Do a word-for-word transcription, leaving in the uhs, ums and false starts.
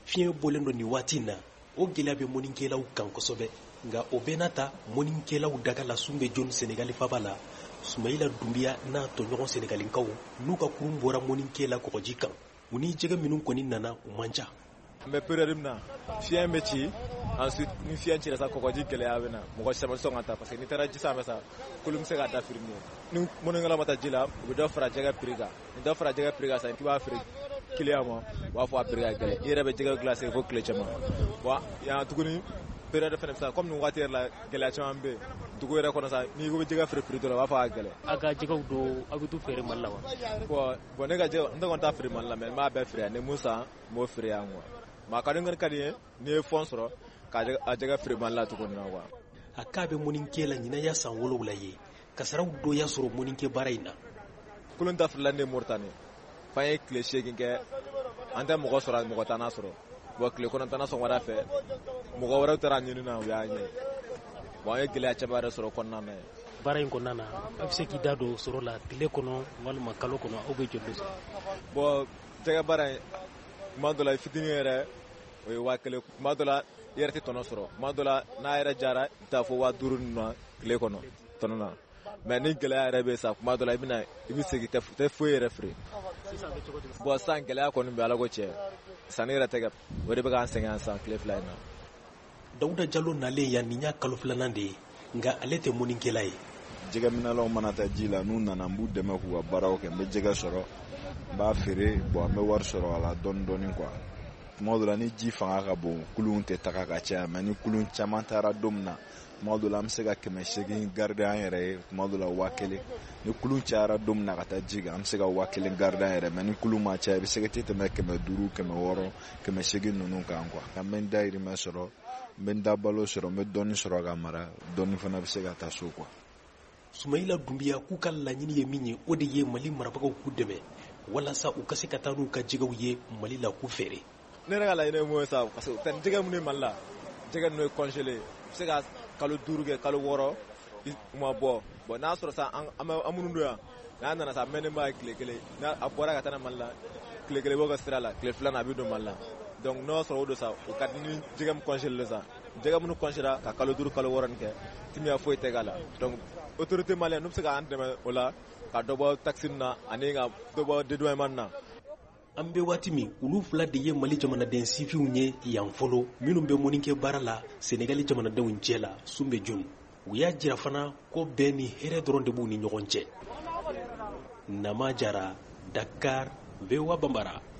fiɲɛ bɔlen don nin waati na o gɛlɛya bɛ mɔninkɛlaw kan kosɛbɛ nka o bɛɛ n'a ta mɔninkɛlaw daga la sun bɛ jɔni Senegali faba la Sumayila Dunbiya n'a tɔɲɔgɔn Senegalikaw n'u ka kurun bɔra mɔninkɛla kɔgɔji kan u ni jɛgɛ minnu kɔni nana u man ca. An bɛ période min na fiɲɛ bɛ ci ensuite ni fiɲɛ cira sa kɔgɔji gɛlɛya bɛ na mɔgɔ caman sɔn ka taa parce que ni taara ji sanfɛ sa kulu bɛ se ka da firi ni mɔninkɛla ma taa ji la u bɛ dɔ fara jɛgɛ prix kan ni dɔ fara jɛgɛ prix kan sa k'i b'a feere client ma u b'a fɔ a prix ka gɛlɛn i yɛrɛ bɛ jɛgɛ glacer fo tile caman wa yan tuguni période fɛnɛ bɛ sa comme nin waati yɛrɛ la gɛlɛya caman bɛ yen dugu yɛrɛ kɔnɔ sa n'i ko bɛ jɛgɛ feere prix dɔ la u b'a fɔ a gɛlɛn. A ka jɛgɛw don aw bɛ t'u feere Mali la wa? bon bon ne ka jɛgɛ n tɛ kɔni taa feere Mali la mais n b'a bɛɛ feere yan ni mun san n b'o feere yan quoi. Ma ka den ka di ye n'i ye fond sɔrɔ ka a jɛgɛ feere Mali la tuguni na quoi. A k'a bɛ mɔninkɛ la ɲinɛ san wolonwula ye kasaraw dɔ y'a sɔrɔ mɔninkɛ baara in na. Kulun ta filila ne Moritani f'an ye tile seegin kɛ an tɛ mɔgɔ sɔrɔ mɔgɔ t'an sɔrɔ bon tile kɔnɔntɔnnan sɔgɔmada fɛ mɔgɔ wɛrɛw taara ɲini na u y'a ɲɛ bon an ye gɛlɛya caman yɛrɛ sɔrɔ kɔnɔna na. Baara in kɔnɔna na a bɛ se k'i da don sɔrɔ la tile kɔnɔ walima kalo kɔnɔ aw bɛ joli sɔrɔ? Bon jɛgɛ baara in tuma dɔ la fitinin yɛrɛ o ye waa kelen tuma dɔ la i yɛrɛ tɛ tɔnɔ sɔrɔ tuma dɔ la n'a yɛrɛ jara i bɛ taa fɔ waa duuru ninnu na tile kɔnɔ tɔnɔ na mais ni gɛlɛya yɛrɛ bɛ sa tuma dɔ la i bɛna i bɛ segin tɛ foyi yɛrɛ feere. Bon san gɛlɛya kɔni bɛ Ala ko tiɲɛ sanni yɛrɛ tɛ kɛ o de bɛ k'an sɛgɛn san tile fila in na. Dawuda Jalo nalen yan nin y'a kalo filanan de ye nka ale tɛ mɔninkɛla ye. Jɛgɛminɛlaw mana taa ji la n'u nana n b'u dɛmɛ k'u ka baaraw kɛ n bɛ jɛgɛ sɔrɔ n b'a feere bon an bɛ wari sɔrɔ a la dɔɔni dɔɔni quoi. Tuma dɔ la ni ji fanga ka bon kulun tɛ taga ka caya mais ni kulun caman taara don min na tuma dɔ la an bɛ se ka kɛmɛ seegin garder an yɛrɛ ye tuma dɔ la waa kelen ni kulun cayara don min na ka taa ji kan an bɛ se ka waa kelen garder an yɛrɛ mais ni kulun ma caya i bɛ se ka tɛmɛ kɛmɛ duuru kɛmɛ wɔɔrɔ kɛmɛ seegin ninnu kan quoi. An bɛ n dahirimɛ sɔrɔ n bɛ n da balo sɔrɔ n bɛ dɔɔni sɔrɔ ka mara dɔɔni fana bɛ se ka taa so quoi. Sumayila Dunbiya k'u ka laɲini ye min ye o de ye Mali marabagaw k'u dɛmɛ walasa u ka se ka taa n'u ka jɛgɛw ye Mali la k'u feere. Ne yɛrɛ ka laɲini ye mun ye sa parce que jɛgɛ minnu ye Mali la jɛgɛ ninnu ye congelé i bɛ se ka kalo duuru kɛ kalo wɔɔrɔ u ma bɔ bon n'a sɔrɔ sa an minnu don yan n'a nana sa mɛnni b'a ye tile kelen n'a a bɔra ka taa na Mali la tile kelen b'o ka sira la tile filanan a bɛ don Mali la donc n'o sɔrɔ o don sa o ka di ni jɛgɛ min congelé sa jɛgɛ minnu congelé ka kalo duuru kalo wɔɔrɔ nin kɛ timiya foyi tɛ k'a la donc autorité malienne n'u bɛ se k'an dɛmɛ o la ka dɔ bɔ taxe na ani ka dɔ bɔ dédouanement na. An bɛ waati min olu fila de ye Mali jamanaden sifinw ye yan fɔlɔ minnu bɛ mɔninkɛ baara la Senegali jamanadenw cɛ la sun bɛ jɔni u y'a jira fana ko bɛn ni hɛrɛ dɔrɔn de b'u ni ɲɔgɔn cɛ. Nama Jara, Dakar, V O A Bambara.